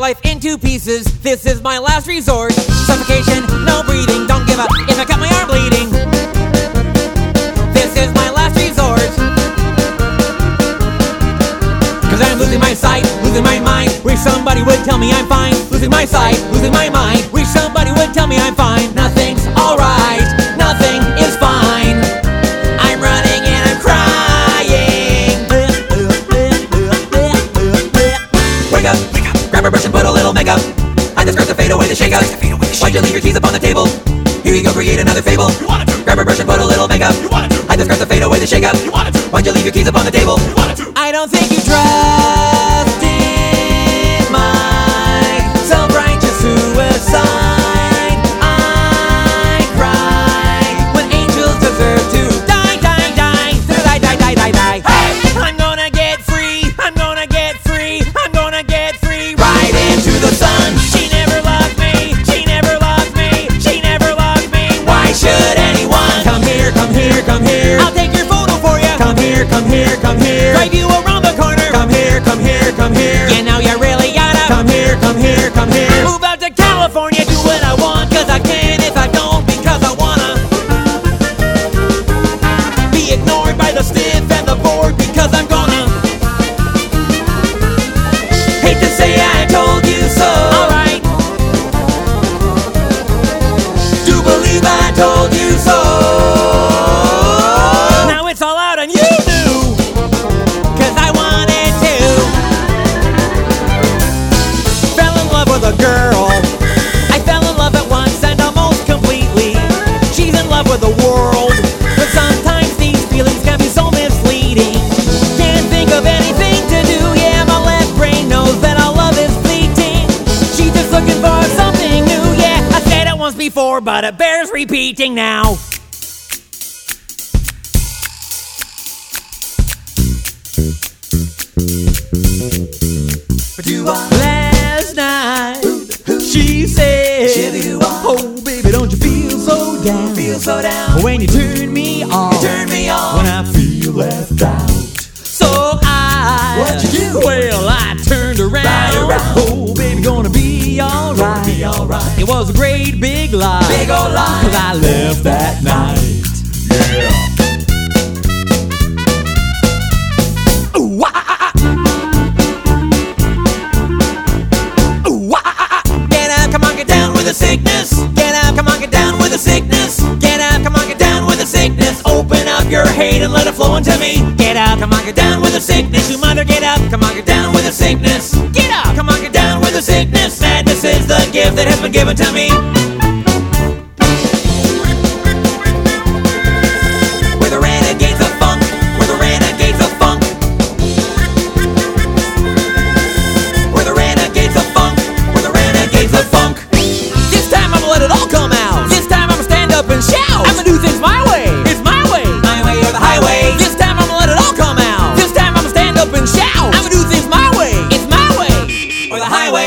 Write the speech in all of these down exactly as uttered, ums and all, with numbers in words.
life into pieces. This is my last resort. Suffocation, no breathing, don't give up if I cut my arm bleeding. This is my last resort. Cause I'm losing my sight, losing my mind. Wish somebody would tell me I'm fine. Losing my sight, losing my mind. Wish somebody would tell me I'm fine. Nothing's alright, nothing is fine. I'm running and I'm crying. Wake up, wake up, grab a brush and put a little makeup. I just to fade away the shakeups. Why'd you leave your keys upon the table? Here you go, create another fable. You wanted to. Grab a brush and put a little makeup. You wanted to. I just to fade away the shakeup. You wanted to. Why'd you leave your keys upon the table? You wanted to. I don't think you trust in my self-righteous suicide. I cry when angels deserve to die, die, die, die, die, die, die, die. Hey! I'm gonna get free. I'm gonna get free. I'm gonna get free. Right into the sun. She never loved me. She never loved me. She never loved me. Why should anyone come here? Come here. Come here. I'll take your photo for you. Come here. Come here. Come here. Drive you around the corner. Come here. Come here. Come here. You know you really gotta come here. Come here. Come here. Move out to California. Do what I want. Cause I can. If I don't, because I wanna be ignored by the stiff and the bored. Because I'm gonna hate to say I told you so. Alright. Do believe I told you so. Now it's all out and you knew. Cause I wanted to. Fell in love with a girl. I fell in love at once and almost completely. She's in love with the world. But sometimes these feelings can be so misleading. Can't think of anything to do. Yeah, my left brain knows that our love is fleeting. She's just looking for something new. Yeah, I said it once before, but it bears repeating now. Last night she said, oh baby, don't you feel so down? Feel so down when you turn me on. You turn me on when I feel left out. So I, what you do? Well, I turned around. Right around. Oh baby, gonna be alright. Gonna be alright. It was a great big lie. Big old lie. Cause I left that night. Yeah. Ooh, ah, ah, ah. The sickness, get out, come on, get down with the sickness. Get out, come on, get down with the sickness. Open up your hate and let it flow into me. Get out, come on, get down with the sickness. You mother, get up, come on, get down with the sickness. Get out, come on, get down with the sickness. Madness is the gift that has been given to me. We're the renegades of funk. We're the renegades of funk. We're the renegades of funk. We're the renegades of funk. Let it all come out. This time I'ma stand up and shout. I'ma do things my way. It's my way. My way or the highway. This time I'ma let it all come out. This time I'ma stand up and shout. I'ma do things my way. It's my way or the highway.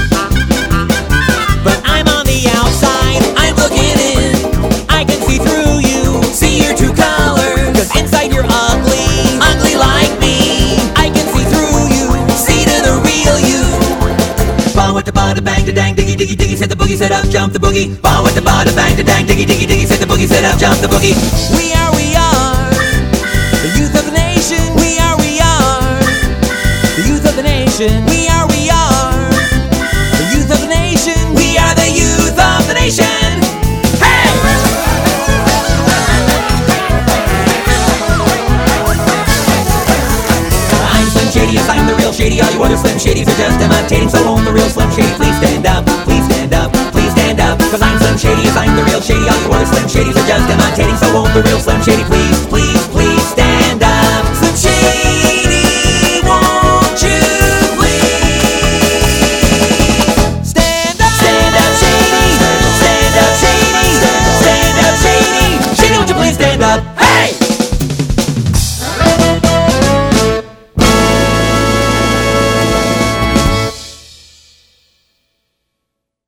But I'm on the outside. I'm looking in. I can see through you. See your true colors. Cause inside you're ugly. Ugly like me. I can see through you. See to the real you. Ball with the bada bang, da dang, diggy, diggy, diggy, set the boogie, set up, jump the boogie. Ball with the bada bang, da dang, diggy, diggy, diggy, set the boogie, set up, jump the boogie. We are, we are the youth of the nation. We are, we are the youth of the nation. We are, we are the youth of the nation. We are the youth of the nation. Hey! I'm Slim Shady, yes, I'm the real Shady. All you other Slim Shadys are just imitating. So won't the real Slim Shady please stand up? Please stand up, please stand up. Cause I'm Slim Shady, yes, I'm the real Shady. All you other Slim Shadys are just imitating. So won't the real Slim Shady please